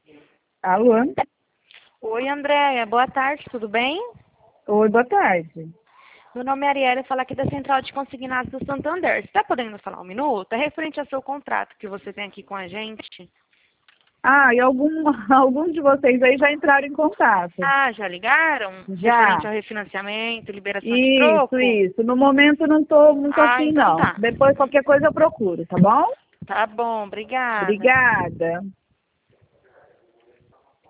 Alô? Oi, Andréia. Boa tarde, tudo bem? Oi, boa tarde. Meu nome é Ariela, eu falo aqui da Central de Consignados do Santander. Você está podendo falar um minuto? É referente ao seu contrato que você tem aqui com a gente. Ah, e alguns de vocês aí já entraram em contato. Ah, já ligaram? Já. Referente ao refinanciamento, liberação de Isso, troco? isso. No momento não estou muito Ah, afim, então não. tá. Depois qualquer coisa eu procuro, tá bom? Tá bom, obrigada. Obrigada.